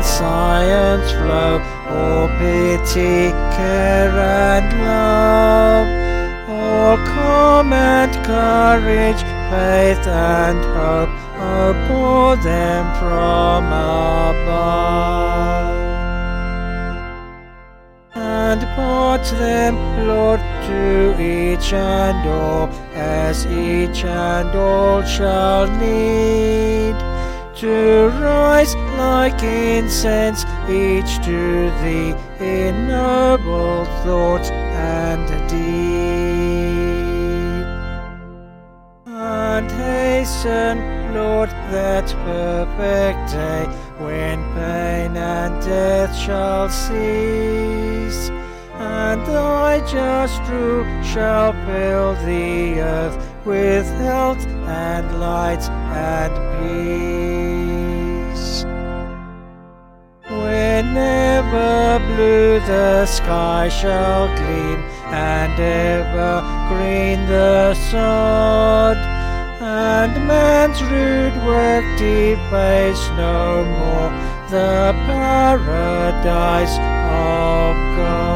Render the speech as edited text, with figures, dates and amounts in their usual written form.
science flow, all pity, care and love, all calm and courage, faith and hope, pour them from above. And part them, Lord, to each and all, as each and all shall need, to rise like incense, each to Thee in noble thought and deed. And hasten, Lord, that perfect day, when pain and death shall cease, and Thy just rule shall fill the earth with health and light and peace. Whenever blue the sky shall gleam, and ever green the sod, and man's rude work deface no more the paradise of God.